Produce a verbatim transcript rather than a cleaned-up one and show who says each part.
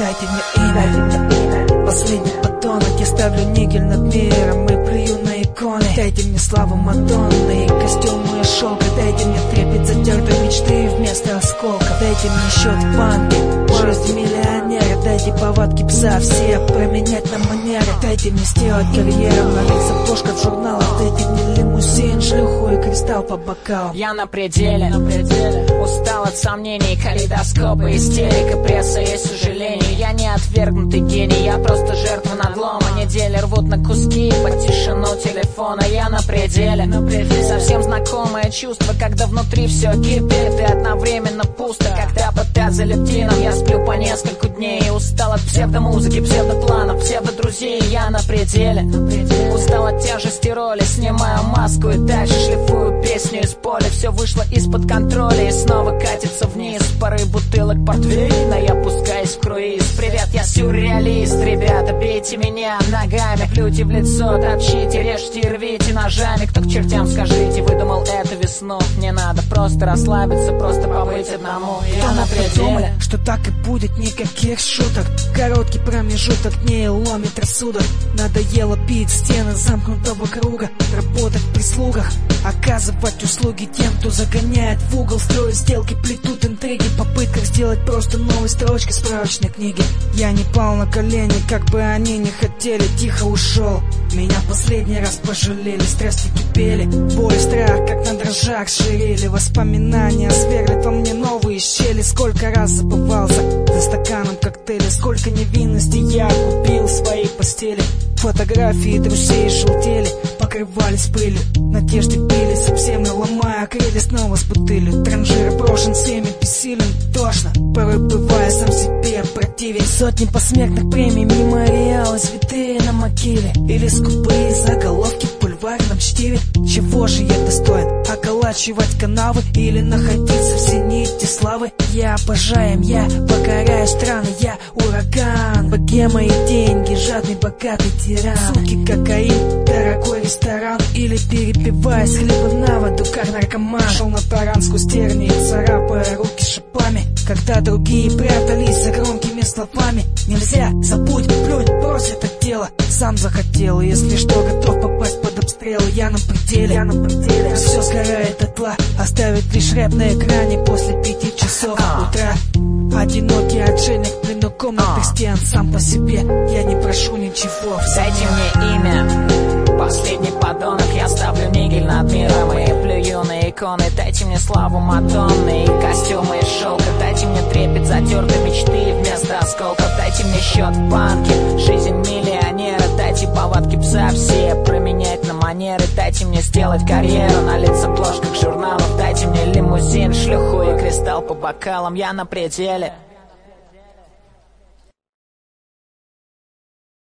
Speaker 1: дайте мне имя, дайте мне имя. Последний подонок, я ставлю нигель над миром и плюю на иконы. Дайте мне славу Мадонны и костюмы из шелка. Дайте мне трепет затертой мечты вместо осколков. Дайте мне счет в банке, жизнь миллионера. Дайте повадки пса все променять на манеры. Дайте мне сделать карьеру, налить обложка в журналах. Дайте мне лимузин, шлюху и кристалл по бокалам.
Speaker 2: Я на пределе, на пределе. Устал от сомнений, калейдоскопа, истерика, пресса и сожаление. Я не отвергнутый гений, я просто жертва надлома. Недели рвут на куски под тишину телефона. Я на пределе, на пределе. Совсем знакомое чувство, когда внутри все кипит и одновременно пусто. Когда под тазолептином я сплю по нескольку дней. Устал от псевдомузыки, псевдопланов, псевдодрузей. Я на пределе, на пределе. Устал от тяжести роли, снимаю маску и дальше шлифую песню из поля. Все вышло из-под контроля и снова катится вниз. Пары бутылок портвейна, я пускаюсь в круиз. Привет, я сюрреалист, ребята, бейте меня ногами, плюйте в лицо, топчите, режьте и рвите ножами. Кто к чертям, скажите, выдумал эту весну? Мне надо просто расслабиться, просто побыть одному. Я на пределе.
Speaker 1: Что так и будет, никаких шуток. Короткий промежуток дней ломит рассудок. Надоело бить стены замкнутого круга, работать в прислугах, оказывать услуги тем, кто загоняет в угол, строит сделки, плетут интриги в попытках сделать просто новые строчки справочной книги. Я не пал на колени, как бы они не хотели, тихо ушел. Меня последний раз пожалели, страсти кипели, боль и страх, как на дрожжах ширели. Воспоминания сверлят во мне новые щели. Сколько раз забывался за стаканом коктейля, сколько невинности я купил в своей постели. Фотографии друзей желтели, покрывались пылью, надежды пили, совсем не ломая крылья, снова с бутылью. Транжир брошен всеми, бессилен, тошно, порой бывая сам себе противен. Сотни посмертных премий, мемориалы, цветы на могиле или скупые заголовки в бульварном чтиве. Чего же я достоин? Околачивать канавы или находиться в зените славы? Я обожаем, я покоряю страны, я ураган, богема и деньги, жадный богатый тиран. Суки, кокаин, дорогой ресторан или перепиваясь хлеба на воду, как наркоман. Шел на таран сквозь тернии, царапая руки шипами, когда другие прятались за громкими словами. Нельзя, забудь, плюнь, брось это дело. Сам захотел, если что, готов попасть под обстрел. Я на пределе, я на пределе. Все сгорает дотла, оставит лишь рэп на экране после пяти часов утра. Одинокий отшельник в плену комнатных стен, сам по себе, я не прошу ничего.
Speaker 2: Дайте мне имя, последний подонок, я ставлю нигель над миром и плюю на иконы. Дайте мне славу Мадонны и костюмы из шелка. Дайте мне трепет затертой мечты вместо осколков. Дайте мне счет в банке, жизнь миллионера. Дайте повадки пса все променять на манеры. Дайте мне сделать карьеру, налить в обложках журналов. Дайте мне лимузин, шлюху и кристалл по бокалам. Я на пределе.